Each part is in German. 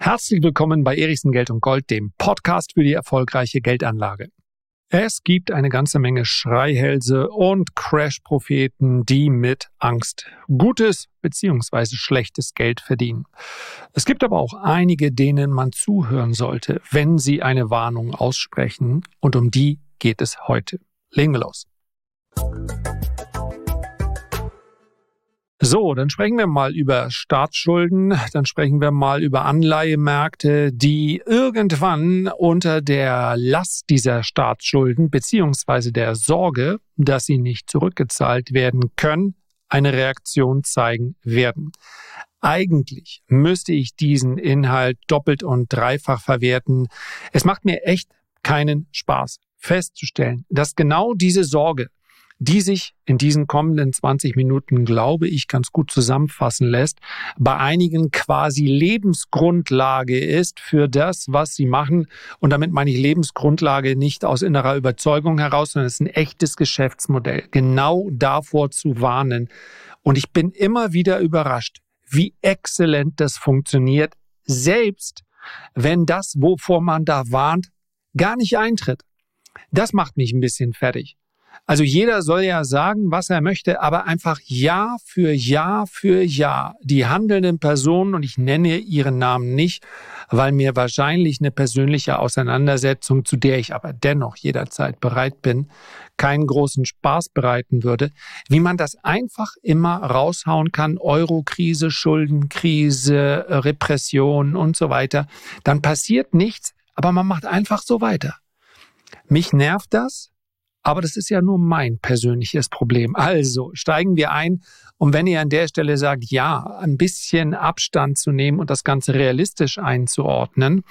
Herzlich willkommen bei Erichsen Geld und Gold, dem Podcast für die erfolgreiche Geldanlage. Es gibt eine ganze Menge Schreihälse und Crash-Propheten, die mit Angst gutes bzw. schlechtes Geld verdienen. Es gibt aber auch einige, denen man zuhören sollte, wenn sie eine Warnung aussprechen, und um die geht es heute. Legen wir los. So, dann sprechen wir mal über Staatsschulden, dann sprechen wir mal über Anleihemärkte, die irgendwann unter der Last dieser Staatsschulden bzw. der Sorge, dass sie nicht zurückgezahlt werden können, eine Reaktion zeigen werden. Eigentlich müsste ich diesen Inhalt doppelt und dreifach verwerten. Es macht mir echt keinen Spaß, festzustellen, dass genau diese Sorge, die sich in diesen kommenden 20 Minuten, glaube ich, ganz gut zusammenfassen lässt, bei einigen quasi Lebensgrundlage ist für das, was sie machen. Und damit meine ich Lebensgrundlage nicht aus innerer Überzeugung heraus, sondern es ist ein echtes Geschäftsmodell, genau davor zu warnen. Und ich bin immer wieder überrascht, wie exzellent das funktioniert, selbst wenn das, wovor man da warnt, gar nicht eintritt. Das macht mich ein bisschen fertig. Also jeder soll ja sagen, was er möchte, aber einfach Jahr für Jahr für Jahr die handelnden Personen, und ich nenne ihren Namen nicht, weil mir wahrscheinlich eine persönliche Auseinandersetzung, zu der ich aber dennoch jederzeit bereit bin, keinen großen Spaß bereiten würde, wie man das einfach immer raushauen kann, Eurokrise, Schuldenkrise, Repression und so weiter, dann passiert nichts, aber man macht einfach so weiter. Mich nervt das. Aber das ist ja nur mein persönliches Problem. Also steigen wir ein. Und wenn ihr an der Stelle sagt, ja, ein bisschen Abstand zu nehmen und das Ganze realistisch einzuordnen,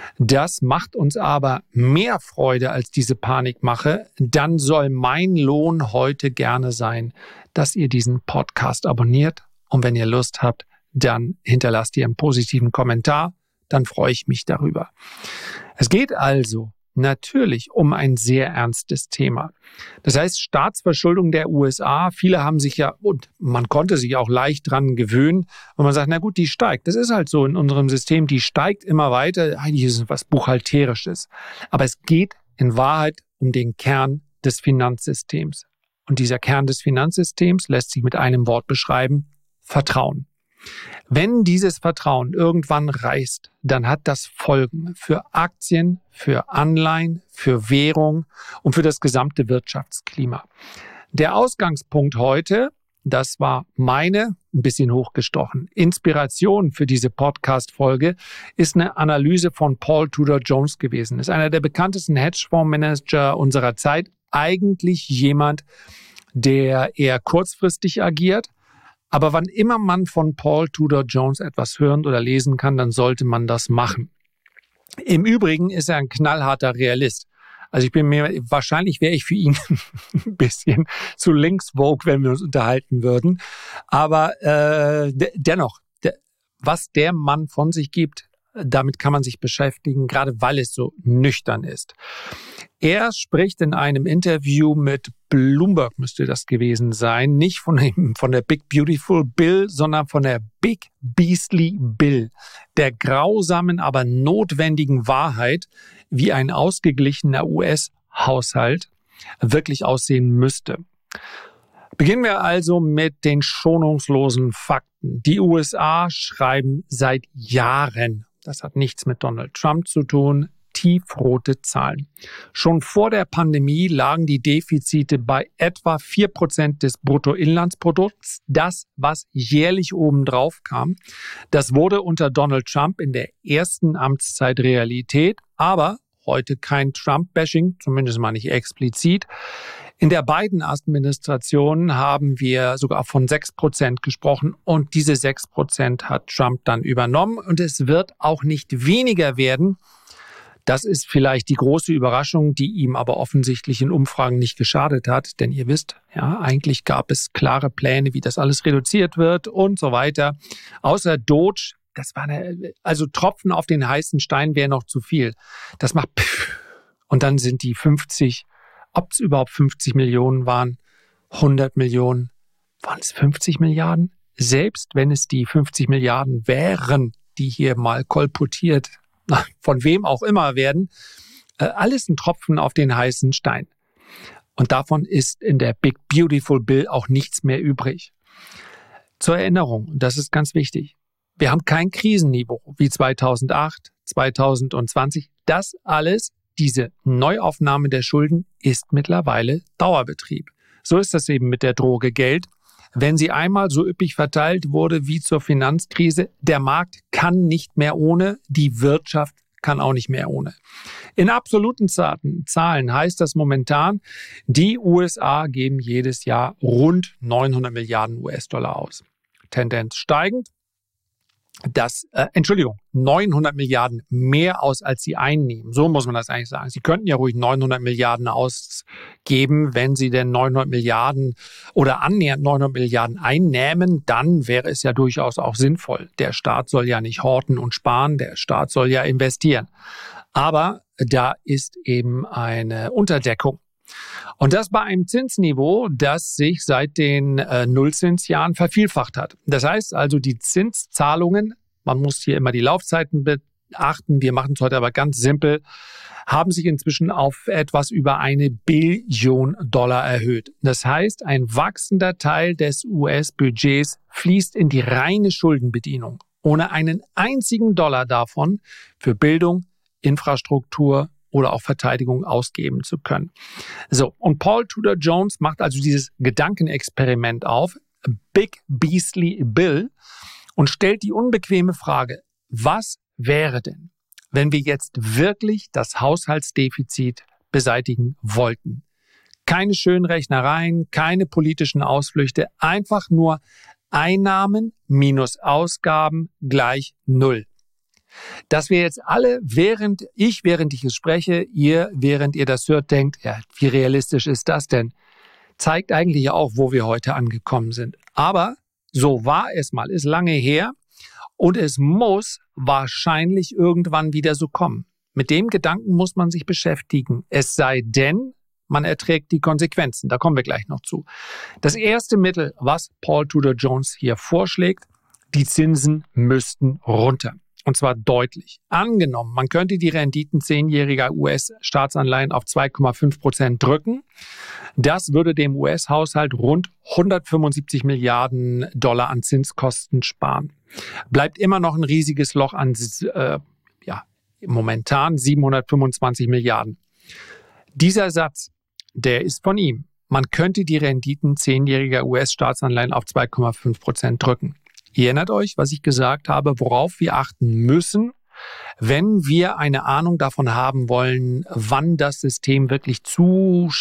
das macht uns aber mehr Freude als diese Panikmache, dann soll mein Lohn heute gerne sein, dass ihr diesen Podcast abonniert. Und wenn ihr Lust habt, dann hinterlasst ihr einen positiven Kommentar. Dann freue ich mich darüber. Es geht also natürlich um ein sehr ernstes Thema. Das heißt, Staatsverschuldung der USA, viele haben sich ja, und man konnte sich auch leicht dran gewöhnen, und man sagt, na gut, die steigt. Das ist halt so in unserem System, die steigt immer weiter. Eigentlich ist es was Buchhalterisches. Aber es geht in Wahrheit um den Kern des Finanzsystems. Und dieser Kern des Finanzsystems lässt sich mit einem Wort beschreiben: Vertrauen. Wenn dieses Vertrauen irgendwann reißt, dann hat das Folgen für Aktien, für Anleihen, für Währung und für das gesamte Wirtschaftsklima. Der Ausgangspunkt heute, das war meine, ein bisschen hochgestochen, Inspiration für diese Podcast-Folge, ist eine Analyse von Paul Tudor Jones gewesen. Das ist einer der bekanntesten Hedgefondsmanager unserer Zeit. Eigentlich jemand, der eher kurzfristig agiert. Aber wann immer man von Paul Tudor Jones etwas hören oder lesen kann, dann sollte man das machen. Im Übrigen ist er ein knallharter Realist. Also wahrscheinlich wäre ich für ihn ein bisschen zu linkswoke, wenn wir uns unterhalten würden. Aber dennoch, was der Mann von sich gibt, damit kann man sich beschäftigen, gerade weil es so nüchtern ist. Er spricht in einem Interview mit Bloomberg, müsste das gewesen sein, nicht von der Big Beautiful Bill, sondern von der Big Beastly Bill, der grausamen, aber notwendigen Wahrheit, wie ein ausgeglichener US-Haushalt wirklich aussehen müsste. Beginnen wir also mit den schonungslosen Fakten. Die USA schreiben seit Jahren, das hat nichts mit Donald Trump zu tun, tiefrote Zahlen. Schon vor der Pandemie lagen die Defizite bei etwa 4% des Bruttoinlandsprodukts. Das, was jährlich obendrauf kam, das wurde unter Donald Trump in der ersten Amtszeit Realität, aber heute kein Trump-Bashing, zumindest mal nicht explizit. In der Biden-Administration haben wir sogar von 6% gesprochen, und diese 6% hat Trump dann übernommen, und es wird auch nicht weniger werden. Das ist vielleicht die große Überraschung, die ihm aber offensichtlich in Umfragen nicht geschadet hat. Denn ihr wisst, ja, eigentlich gab es klare Pläne, wie das alles reduziert wird und so weiter. Außer Doge, das war also Tropfen auf den heißen Stein wäre noch zu viel. Das macht und dann sind die 50, ob es überhaupt 50 Millionen waren, 100 Millionen, waren es 50 Milliarden? Selbst wenn es die 50 Milliarden wären, die hier mal kolportiert, von wem auch immer werden, alles ein Tropfen auf den heißen Stein. Und davon ist in der Big Beautiful Bill auch nichts mehr übrig. Zur Erinnerung, und das ist ganz wichtig, wir haben kein Krisenniveau wie 2008, 2020. Das alles, diese Neuaufnahme der Schulden, ist mittlerweile Dauerbetrieb. So ist das eben mit der Droge Geld. Wenn sie einmal so üppig verteilt wurde wie zur Finanzkrise, der Markt kann nicht mehr ohne, die Wirtschaft kann auch nicht mehr ohne. In absoluten Zahlen heißt das momentan, die USA geben jedes Jahr rund 900 Milliarden US-Dollar aus. Tendenz steigend. 900 Milliarden mehr aus, als sie einnehmen. So muss man das eigentlich sagen. Sie könnten ja ruhig 900 Milliarden ausgeben. Wenn sie denn 900 Milliarden oder annähernd 900 Milliarden einnähmen, dann wäre es ja durchaus auch sinnvoll. Der Staat soll ja nicht horten und sparen, der Staat soll ja investieren. Aber da ist eben eine Unterdeckung. Und das bei einem Zinsniveau, das sich seit den Nullzinsjahren vervielfacht hat. Das heißt also, die Zinszahlungen, man muss hier immer die Laufzeiten beachten, wir machen es heute aber ganz simpel, haben sich inzwischen auf etwas über 1 Billion Dollar erhöht. Das heißt, ein wachsender Teil des US-Budgets fließt in die reine Schuldenbedienung, ohne einen einzigen Dollar davon für Bildung, Infrastruktur oder auch Verteidigung ausgeben zu können. So, und Paul Tudor Jones macht also dieses Gedankenexperiment auf, Big Beastly Bill, und stellt die unbequeme Frage, was wäre denn, wenn wir jetzt wirklich das Haushaltsdefizit beseitigen wollten? Keine schönen Rechnereien, keine politischen Ausflüchte, einfach nur Einnahmen minus Ausgaben gleich 0. Dass wir jetzt alle, während ich es spreche, während ihr das hört, denkt, ja, wie realistisch ist das denn? Zeigt eigentlich ja auch, wo wir heute angekommen sind. Aber so war es mal, ist lange her und es muss wahrscheinlich irgendwann wieder so kommen. Mit dem Gedanken muss man sich beschäftigen. Es sei denn, man erträgt die Konsequenzen. Da kommen wir gleich noch zu. Das erste Mittel, was Paul Tudor Jones hier vorschlägt, die Zinsen müssten runter. Und zwar deutlich. Angenommen, man könnte die Renditen 10-jähriger US-Staatsanleihen auf 2,5% drücken. Das würde dem US-Haushalt rund 175 Milliarden Dollar an Zinskosten sparen. Bleibt immer noch ein riesiges Loch an momentan 725 Milliarden. Dieser Satz, der ist von ihm. Man könnte die Renditen 10-jähriger US-Staatsanleihen auf 2,5% drücken. Ihr erinnert euch, was ich gesagt habe, worauf wir achten müssen, wenn wir eine Ahnung davon haben wollen, wann das System wirklich zu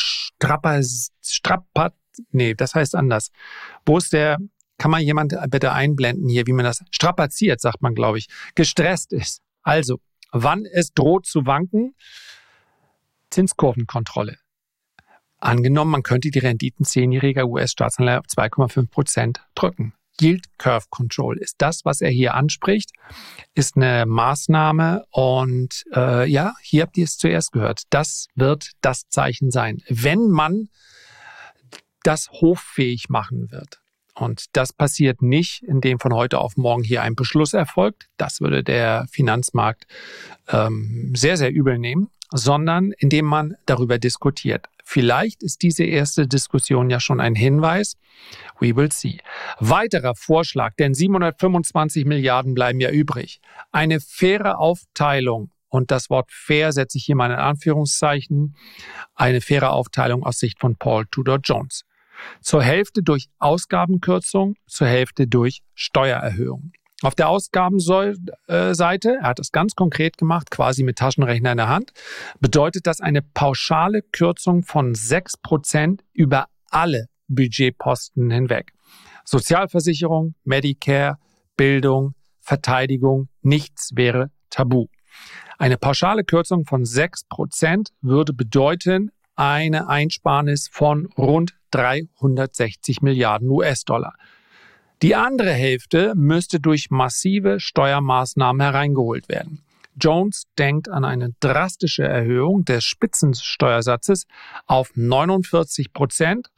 kann man jemand bitte einblenden hier, wie man das strapaziert, sagt man, glaube ich, gestresst ist. Also, wann es droht zu wanken, Zinskurvenkontrolle. Angenommen, man könnte die Renditen 10-jähriger US-Staatsanleihen auf 2,5% drücken. Yield Curve Control ist das, was er hier anspricht, ist eine Maßnahme und hier habt ihr es zuerst gehört. Das wird das Zeichen sein, wenn man das hoffähig machen wird. Und das passiert nicht, indem von heute auf morgen hier ein Beschluss erfolgt. Das würde der Finanzmarkt sehr, sehr übel nehmen, sondern indem man darüber diskutiert. Vielleicht ist diese erste Diskussion ja schon ein Hinweis. We will see. Weiterer Vorschlag, denn 725 Milliarden bleiben ja übrig. Eine faire Aufteilung, und das Wort fair setze ich hier mal in Anführungszeichen, eine faire Aufteilung aus Sicht von Paul Tudor Jones. Zur Hälfte durch Ausgabenkürzung, zur Hälfte durch Steuererhöhung. Auf der Ausgabenseite, er hat das ganz konkret gemacht, quasi mit Taschenrechner in der Hand, bedeutet das eine pauschale Kürzung von 6% über alle Budgetposten hinweg. Sozialversicherung, Medicare, Bildung, Verteidigung, nichts wäre tabu. Eine pauschale Kürzung von 6% würde bedeuten eine Einsparnis von rund 360 Milliarden US-Dollar. Die andere Hälfte müsste durch massive Steuermaßnahmen hereingeholt werden. Jones denkt an eine drastische Erhöhung des Spitzensteuersatzes auf 49%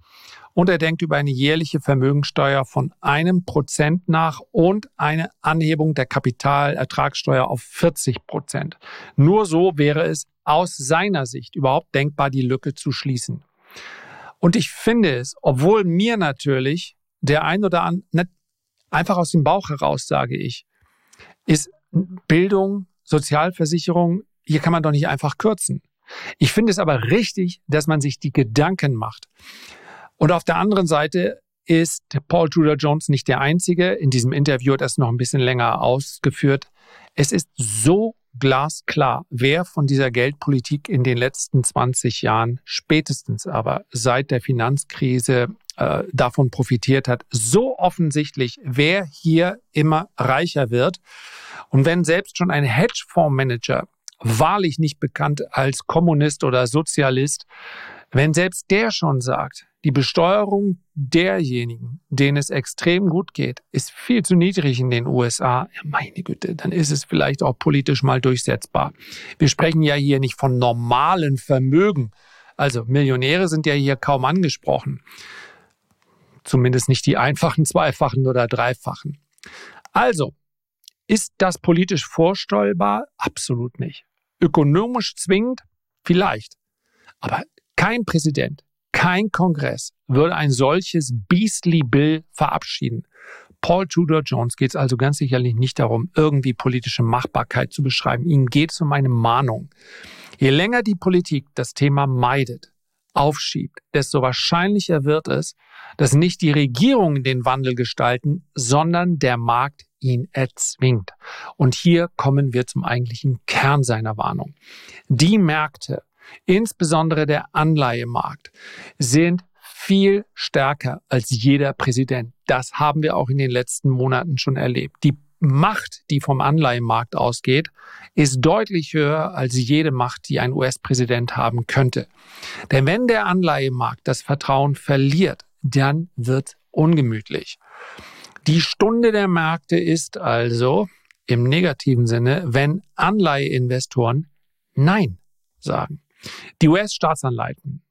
Und er denkt über eine jährliche Vermögensteuer von 1% nach und eine Anhebung der Kapitalertragssteuer auf 40%. Nur so wäre es aus seiner Sicht überhaupt denkbar, die Lücke zu schließen. Und ich finde es, obwohl mir natürlich der ein oder andere, einfach aus dem Bauch heraus sage ich, ist Bildung, Sozialversicherung, hier kann man doch nicht einfach kürzen. Ich finde es aber richtig, dass man sich die Gedanken macht. Und auf der anderen Seite ist Paul Tudor Jones nicht der Einzige. In diesem Interview hat er es noch ein bisschen länger ausgeführt. Es ist so glasklar, wer von dieser Geldpolitik in den letzten 20 Jahren, spätestens aber seit der Finanzkrise, davon profitiert hat. So offensichtlich, wer hier immer reicher wird. Und wenn selbst schon ein Hedgefondsmanager, wahrlich nicht bekannt als Kommunist oder Sozialist, wenn selbst der schon sagt, die Besteuerung derjenigen, denen es extrem gut geht, ist viel zu niedrig in den USA. Ja, meine Güte, dann ist es vielleicht auch politisch mal durchsetzbar. Wir sprechen ja hier nicht von normalen Vermögen. Also Millionäre sind ja hier kaum angesprochen. Zumindest nicht die einfachen, zweifachen oder dreifachen. Also, ist das politisch vorstellbar? Absolut nicht. Ökonomisch zwingend? Vielleicht. Aber kein Präsident, kein Kongress würde ein solches Beastly Bill verabschieden. Paul Tudor Jones geht es also ganz sicherlich nicht darum, irgendwie politische Machbarkeit zu beschreiben. Ihm geht es um eine Mahnung. Je länger die Politik das Thema meidet, aufschiebt, desto wahrscheinlicher wird es, dass nicht die Regierungen den Wandel gestalten, sondern der Markt ihn erzwingt. Und hier kommen wir zum eigentlichen Kern seiner Warnung. Die Märkte, insbesondere der Anleihemarkt, sind viel stärker als jeder Präsident. Das haben wir auch in den letzten Monaten schon erlebt. Die Macht, die vom Anleihemarkt ausgeht, ist deutlich höher als jede Macht, die ein US-Präsident haben könnte. Denn wenn der Anleihemarkt das Vertrauen verliert, dann wird ungemütlich. Die Stunde der Märkte ist also im negativen Sinne, wenn Anleiheinvestoren Nein sagen. Die US-Staatsanleihen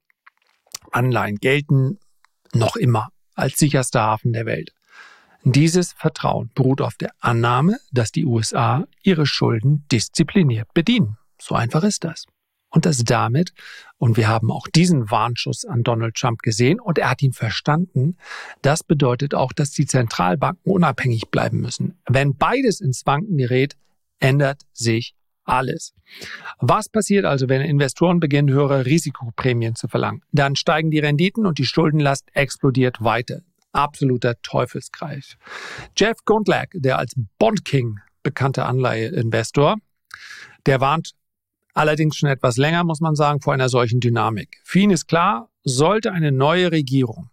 gelten noch immer als sicherster Hafen der Welt. Dieses Vertrauen beruht auf der Annahme, dass die USA ihre Schulden diszipliniert bedienen. So einfach ist das. Und das damit, und wir haben auch diesen Warnschuss an Donald Trump gesehen und er hat ihn verstanden, das bedeutet auch, dass die Zentralbanken unabhängig bleiben müssen. Wenn beides ins Wanken gerät, ändert sich alles. Was passiert also, wenn Investoren beginnen, höhere Risikoprämien zu verlangen? Dann steigen die Renditen und die Schuldenlast explodiert weiter. Absoluter Teufelskreis. Jeff Gundlach, der als Bond King bekannte Anleiheinvestor, der warnt allerdings schon etwas länger, muss man sagen, vor einer solchen Dynamik. Für ihn ist klar, sollte eine neue Regierung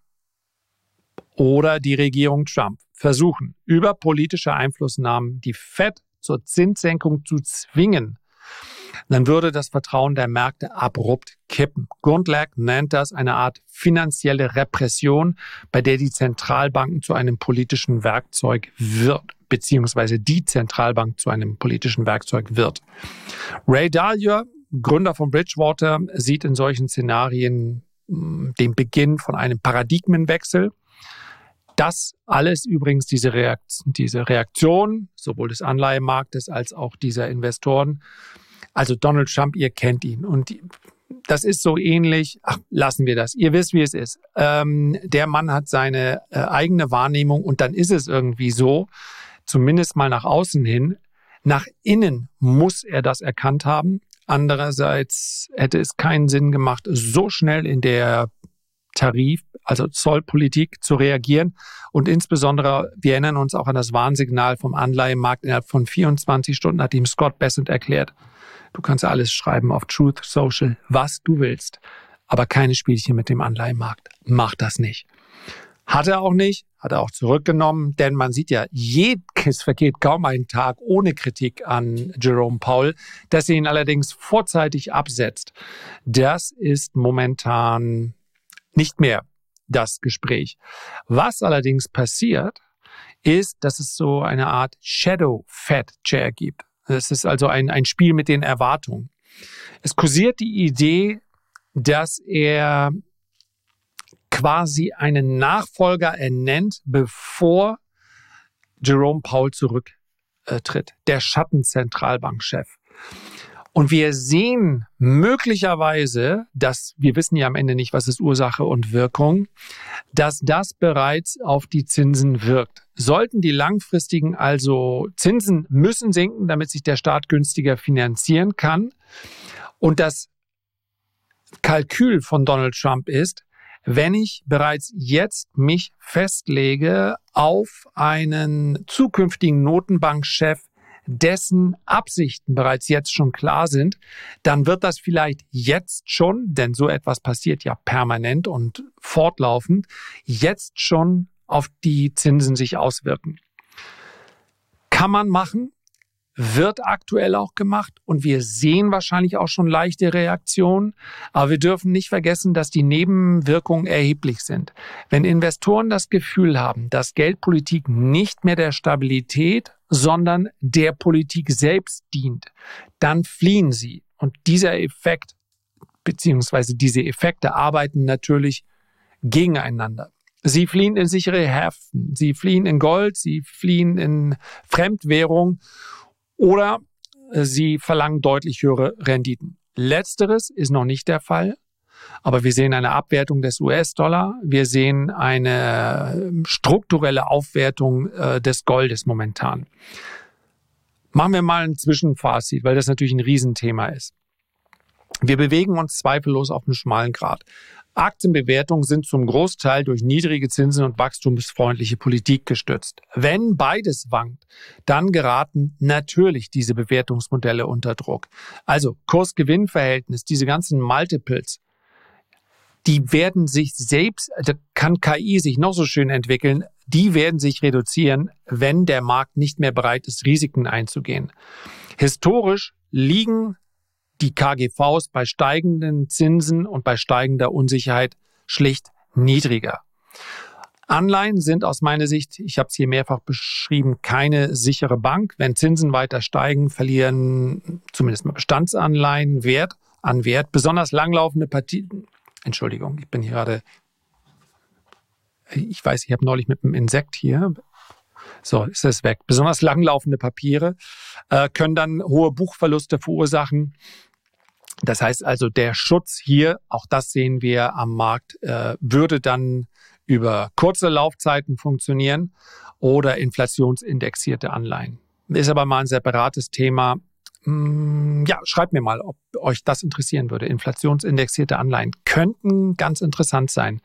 oder die Regierung Trump versuchen, über politische Einflussnahmen die Fed zur Zinssenkung zu zwingen, dann würde das Vertrauen der Märkte abrupt kippen. Gundlach nennt das eine Art finanzielle Repression, bei der die Zentralbanken zu einem politischen Werkzeug wird, beziehungsweise die Zentralbank zu einem politischen Werkzeug wird. Ray Dalio, Gründer von Bridgewater, sieht in solchen Szenarien den Beginn von einem Paradigmenwechsel. Das alles übrigens, diese Reaktion, sowohl des Anleihemarktes als auch dieser Investoren. Also Donald Trump, ihr kennt ihn. Und das ist so ähnlich, lassen wir das. Ihr wisst, wie es ist. Der Mann hat seine eigene Wahrnehmung und dann ist es irgendwie so, zumindest mal nach außen hin. Nach innen muss er das erkannt haben. Andererseits hätte es keinen Sinn gemacht, so schnell in der also Zollpolitik zu reagieren. Und insbesondere, wir erinnern uns auch an das Warnsignal vom Anleihemarkt. Innerhalb von 24 Stunden hat ihm Scott Bessent erklärt, du kannst alles schreiben auf Truth Social, was du willst, aber keine Spielchen mit dem Anleihemarkt. Mach das nicht. Hat er auch nicht, hat er auch zurückgenommen, denn man sieht ja, es vergeht kaum ein Tag ohne Kritik an Jerome Powell, dass er ihn allerdings vorzeitig absetzt. Das ist momentan nicht mehr das Gespräch. Was allerdings passiert, ist, dass es so eine Art Shadow Fed Chair gibt. Es ist also ein Spiel mit den Erwartungen. Es kursiert die Idee, dass er quasi einen Nachfolger ernennt, bevor Jerome Powell zurücktritt, der Schattenzentralbankchef. Und wir sehen möglicherweise, dass wir wissen ja am Ende nicht, was ist Ursache und Wirkung, dass das bereits auf die Zinsen wirkt. Sollten die langfristigen also Zinsen müssen sinken, damit sich der Staat günstiger finanzieren kann. Und das Kalkül von Donald Trump ist, wenn ich bereits jetzt mich festlege auf einen zukünftigen Notenbankchef, dessen Absichten bereits jetzt schon klar sind, dann wird das vielleicht jetzt schon, denn so etwas passiert ja permanent und fortlaufend, jetzt schon auf die Zinsen sich auswirken. Kann man machen, wird aktuell auch gemacht und wir sehen wahrscheinlich auch schon leichte Reaktionen, aber wir dürfen nicht vergessen, dass die Nebenwirkungen erheblich sind. Wenn Investoren das Gefühl haben, dass Geldpolitik nicht mehr der Stabilität, sondern der Politik selbst dient, dann fliehen sie. Und dieser Effekt beziehungsweise diese Effekte arbeiten natürlich gegeneinander. Sie fliehen in sichere Häfen, sie fliehen in Gold, sie fliehen in Fremdwährung oder sie verlangen deutlich höhere Renditen. Letzteres ist noch nicht der Fall, aber wir sehen eine Abwertung des US-Dollar, wir sehen eine strukturelle Aufwertung des Goldes momentan. Machen wir mal ein Zwischenfazit, weil das natürlich ein Riesenthema ist. Wir bewegen uns zweifellos auf einem schmalen Grat. Aktienbewertungen sind zum Großteil durch niedrige Zinsen und wachstumsfreundliche Politik gestützt. Wenn beides wankt, dann geraten natürlich diese Bewertungsmodelle unter Druck. Also Kurs-Gewinn-Verhältnis, diese ganzen Multiples, die werden sich selbst, da kann KI sich noch so schön entwickeln, die werden sich reduzieren, wenn der Markt nicht mehr bereit ist, Risiken einzugehen. Historisch liegen die KGVs bei steigenden Zinsen und bei steigender Unsicherheit schlicht niedriger. Anleihen sind aus meiner Sicht, ich habe es hier mehrfach beschrieben, keine sichere Bank. Wenn Zinsen weiter steigen, verlieren zumindest mal Bestandsanleihen Wert an Wert. Besonders langlaufende Partien, Entschuldigung, ich bin hier gerade, ich weiß, ich habe neulich mit einem Insekt hier, so ist es weg. Besonders langlaufende Papiere können dann hohe Buchverluste verursachen. Das heißt also, der Schutz hier, auch das sehen wir am Markt, würde dann über kurze Laufzeiten funktionieren oder inflationsindexierte Anleihen. Ist aber mal ein separates Thema. Ja, schreibt mir mal, ob euch das interessieren würde. Inflationsindexierte Anleihen könnten ganz interessant sein.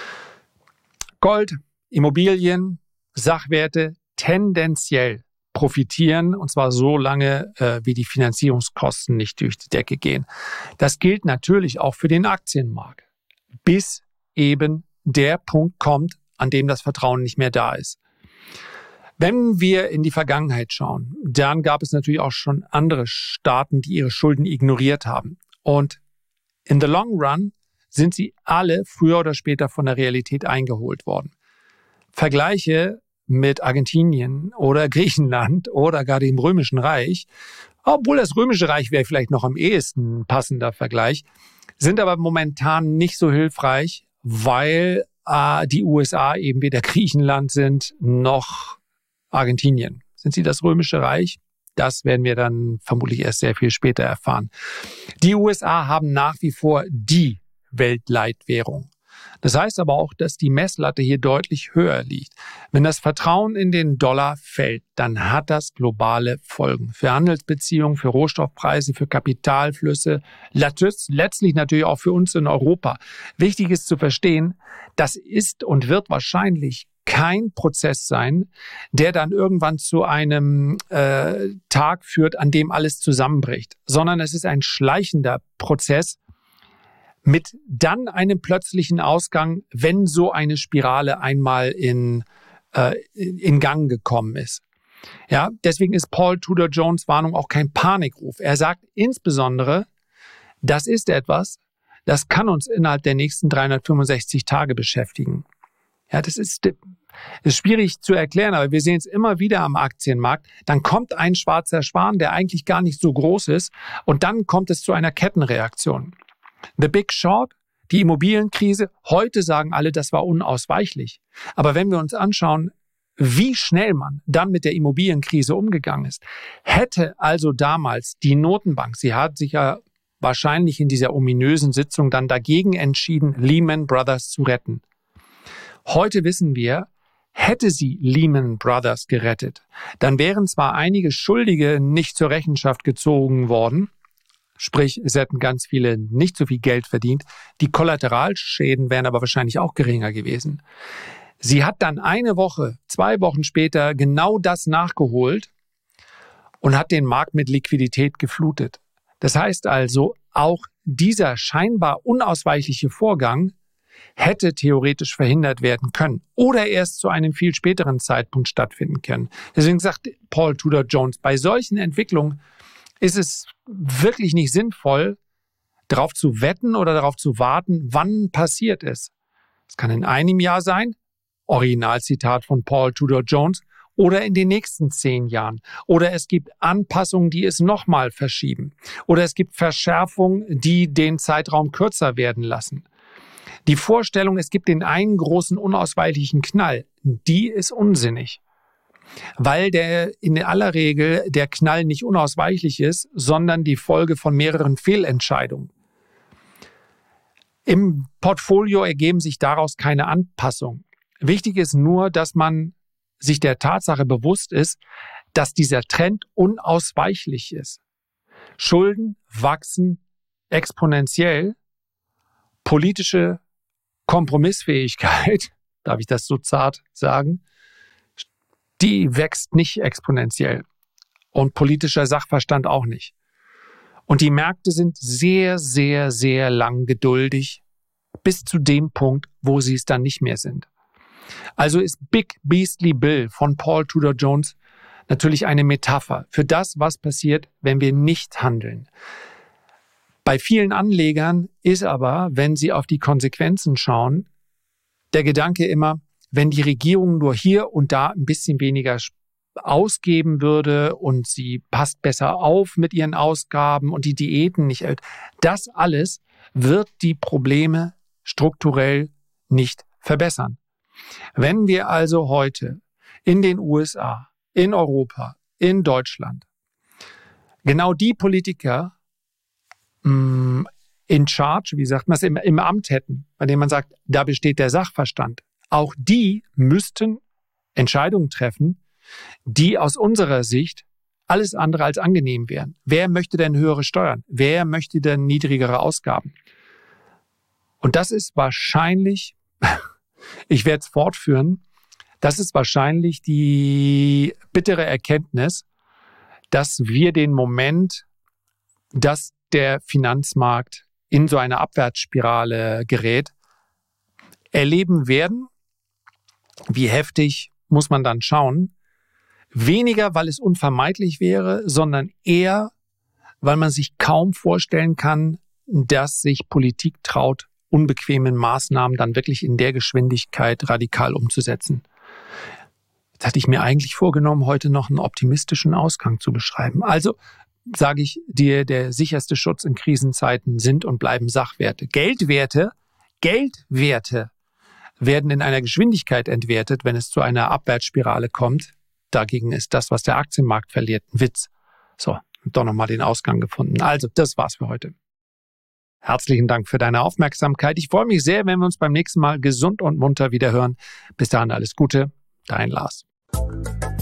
Gold, Immobilien, Sachwerte tendenziell profitieren, und zwar so lange, wie die Finanzierungskosten nicht durch die Decke gehen. Das gilt natürlich auch für den Aktienmarkt, bis eben der Punkt kommt, an dem das Vertrauen nicht mehr da ist. Wenn wir in die Vergangenheit schauen, dann gab es natürlich auch schon andere Staaten, die ihre Schulden ignoriert haben. Und in the long run sind sie alle früher oder später von der Realität eingeholt worden. Vergleiche mit Argentinien oder Griechenland oder gar dem Römischen Reich, obwohl das Römische Reich wäre vielleicht noch am ehesten ein passender Vergleich, sind aber momentan nicht so hilfreich, weil die USA eben weder Griechenland sind noch Argentinien. Sind sie das Römische Reich? Das werden wir dann vermutlich erst sehr viel später erfahren. Die USA haben nach wie vor die Weltleitwährung. Das heißt aber auch, dass die Messlatte hier deutlich höher liegt. Wenn das Vertrauen in den Dollar fällt, dann hat das globale Folgen für Handelsbeziehungen, für Rohstoffpreise, für Kapitalflüsse, letztlich natürlich auch für uns in Europa. Wichtig ist zu verstehen, das ist und wird wahrscheinlich kein Prozess sein, der dann irgendwann zu einem Tag führt, an dem alles zusammenbricht, sondern es ist ein schleichender Prozess, mit dann einem plötzlichen Ausgang, wenn so eine Spirale einmal in Gang gekommen ist. Ja, deswegen ist Paul Tudor Jones Warnung auch kein Panikruf. Er sagt insbesondere, das ist etwas, das kann uns innerhalb der nächsten 365 Tage beschäftigen. Ja, das ist schwierig zu erklären, aber wir sehen es immer wieder am Aktienmarkt. Dann kommt ein schwarzer Schwan, der eigentlich gar nicht so groß ist, und dann kommt es zu einer Kettenreaktion. The Big Short, Die Immobilienkrise, heute sagen alle, das war unausweichlich. Aber wenn wir uns anschauen, wie schnell man dann mit der Immobilienkrise umgegangen ist, hätte also damals die Notenbank, sie hat sich ja wahrscheinlich in dieser ominösen Sitzung dann dagegen entschieden, Lehman Brothers zu retten. Heute wissen wir, hätte sie Lehman Brothers gerettet, dann wären zwar einige Schuldige nicht zur Rechenschaft gezogen worden, sprich, es hätten ganz viele nicht so viel Geld verdient, die Kollateralschäden wären aber wahrscheinlich auch geringer gewesen. Sie hat dann 1 Woche, 2 Wochen später genau das nachgeholt und hat den Markt mit Liquidität geflutet. Das heißt also, auch dieser scheinbar unausweichliche Vorgang hätte theoretisch verhindert werden können oder erst zu einem viel späteren Zeitpunkt stattfinden können. Deswegen sagt Paul Tudor Jones, bei solchen Entwicklungen ist es wirklich nicht sinnvoll, darauf zu wetten oder darauf zu warten, wann passiert es. Es kann in einem Jahr sein, Originalzitat von Paul Tudor Jones, oder in den nächsten 10 Jahren. Oder es gibt Anpassungen, die es nochmal verschieben. Oder es gibt Verschärfungen, die den Zeitraum kürzer werden lassen. Die Vorstellung, es gibt den einen großen unausweichlichen Knall, die ist unsinnig. Weil in aller Regel der Knall nicht unausweichlich ist, sondern die Folge von mehreren Fehlentscheidungen. Im Portfolio ergeben sich daraus keine Anpassungen. Wichtig ist nur, dass man sich der Tatsache bewusst ist, dass dieser Trend unausweichlich ist. Schulden wachsen exponentiell, politische Kompromissfähigkeit, darf ich das so zart sagen, die wächst nicht exponentiell und politischer Sachverstand auch nicht. Und die Märkte sind sehr, sehr, sehr lang geduldig bis zu dem Punkt, wo sie es dann nicht mehr sind. Also ist Big Beastly Bill von Paul Tudor Jones natürlich eine Metapher für das, was passiert, wenn wir nicht handeln. Bei vielen Anlegern ist aber, wenn sie auf die Konsequenzen schauen, der Gedanke immer, wenn die Regierung nur hier und da ein bisschen weniger ausgeben würde und sie passt besser auf mit ihren Ausgaben und die Diäten nicht hält, das alles wird die Probleme strukturell nicht verbessern. Wenn wir also heute in den USA, in Europa, in Deutschland genau die Politiker in charge, wie sagt man es, im Amt hätten, bei denen man sagt, da besteht der Sachverstand, auch die müssten Entscheidungen treffen, die aus unserer Sicht alles andere als angenehm wären. Wer möchte denn höhere Steuern? Wer möchte denn niedrigere Ausgaben? Und das ist wahrscheinlich, ich werde es fortführen, das ist wahrscheinlich die bittere Erkenntnis, dass wir den Moment, dass der Finanzmarkt in so eine Abwärtsspirale gerät, erleben werden. Wie heftig muss man dann schauen? Weniger, weil es unvermeidlich wäre, sondern eher, weil man sich kaum vorstellen kann, dass sich Politik traut, unbequemen Maßnahmen dann wirklich in der Geschwindigkeit radikal umzusetzen. Jetzt hatte ich mir eigentlich vorgenommen, heute noch einen optimistischen Ausgang zu beschreiben. Also sage ich dir, der sicherste Schutz in Krisenzeiten sind und bleiben Sachwerte. Geldwerte werden in einer Geschwindigkeit entwertet, wenn es zu einer Abwärtsspirale kommt. Dagegen ist das, was der Aktienmarkt verliert, ein Witz. So, doch nochmal den Ausgang gefunden. Also, das war's für heute. Herzlichen Dank für deine Aufmerksamkeit. Ich freue mich sehr, wenn wir uns beim nächsten Mal gesund und munter wieder hören. Bis dahin alles Gute, dein Lars.